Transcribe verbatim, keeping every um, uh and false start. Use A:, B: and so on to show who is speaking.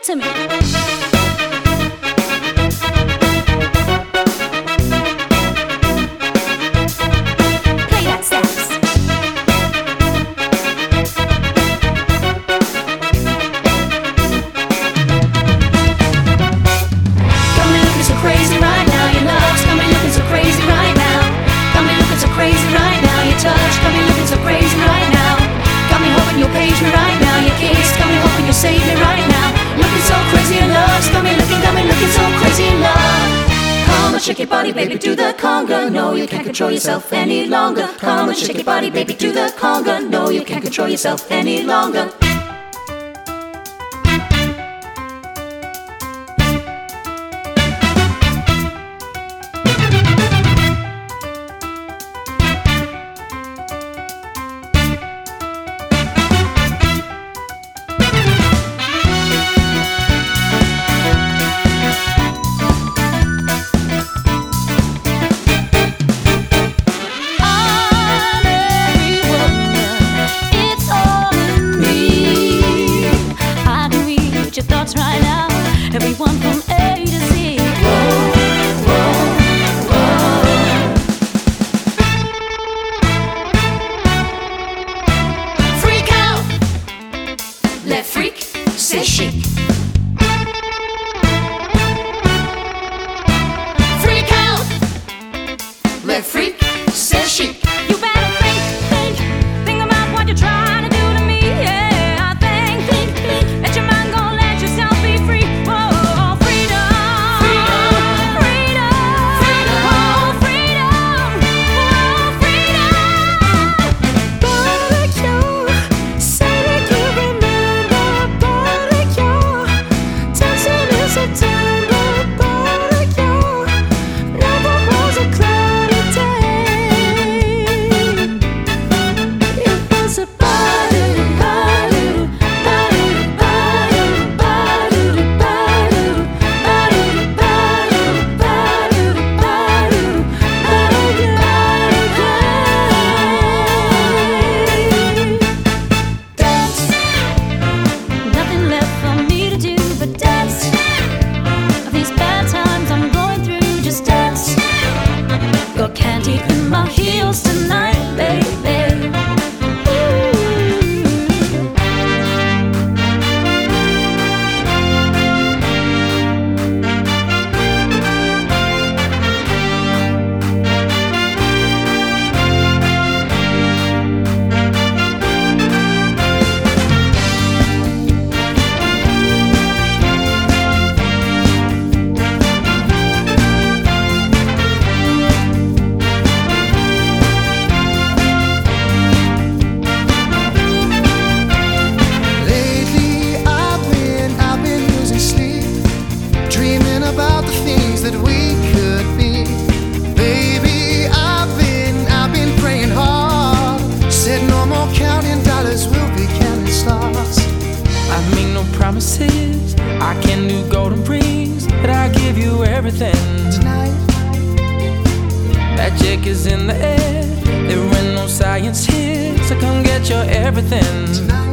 A: to me. Play that sax. Got me looking so crazy right now. Your love's got me looking so crazy right now. Got me looking so crazy right now. Your touch got me looking so crazy right now. Got me hoping you'll page me right now. Your kiss got me hoping you'll save me right now. Looking so crazy in love, got me looking, got me looking so crazy in love. Come on, shake your body, baby, do the conga. No, you can't control yourself any longer. Come on, shake your body, baby, do the conga. No, you can't control yourself any longer. Your thoughts right now, everyone from A to Z. Whoa, whoa, whoa. Freak out, let freak say chic. Freak out, let freak say chic. You better think, think, think about what you're trying to do to me. Yeah, think, think, think. Let your mind go. Can't even my heels tonight, baby.
B: About the things that we could be. Baby, I've been, I've been praying hard. Said no more counting dollars, we'll be counting stars.
C: I make no promises, I can do golden rings, but I give you everything
B: tonight.
C: Magic is in the air, there ain't no science here, so come get your everything
B: tonight.